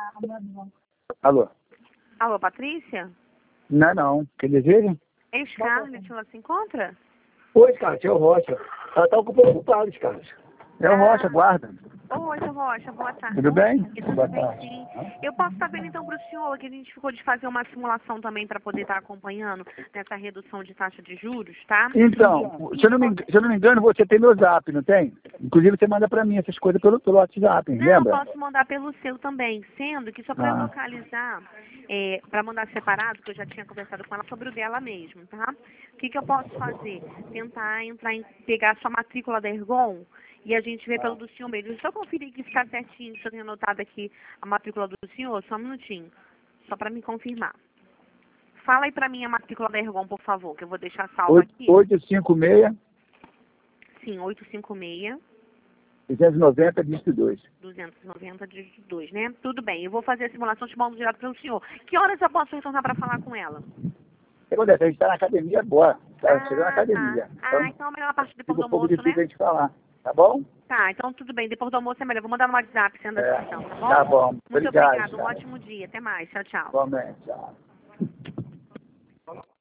Alô? Alô, Patrícia? Não. Quer dizer? É Scarlett, ela se encontra? Oi, Scarlett, é o Rocha. Ela tá um pouco ocupada, Scarlett. É o Rocha, guarda. Oi, seu Rocha, boa tarde. Tudo bem? Tudo Boa bem, tarde. sim. Eu posso estar vendo então para o senhor que a gente ficou de fazer uma simulação também para poder estar acompanhando nessa redução de taxa de juros, tá? Então, se eu não me engano, você tem meu zap, não tem? Inclusive, você manda pra mim essas coisas pelo WhatsApp, Não, lembra? eu posso mandar pelo seu também, sendo que só para eu localizar, para mandar separado, que eu já tinha conversado com ela sobre o dela mesmo, tá? O que eu posso fazer? Tentar pegar a sua matrícula da Ergon e a gente vê pelo do senhor mesmo. Deixa eu conferir que ficar certinho, se eu tenho anotado aqui a matrícula do senhor, só um minutinho, só para me confirmar. Fala aí para mim a matrícula da Ergon, por favor, que eu vou deixar salva aqui. 856 Sim, 856. 290 dígito 2. 290 dígito 2, né? Tudo bem, eu vou fazer a simulação de mando direto pelo senhor. Que horas eu posso retornar para falar com ela? O que acontece? A gente tá na academia agora. Tá chegando na academia. Tá. Então é melhor a partir depois Fica do um pouco almoço, difícil né? a gente falar. Tá bom? Tá, então tudo bem. Depois do almoço é melhor. Vou mandar no WhatsApp sendo assim, então, tá bom? Tá bom. Muito Obrigado, obrigada. Um cara. ótimo dia. Até mais. Tchau, tchau. Igualmente, tchau.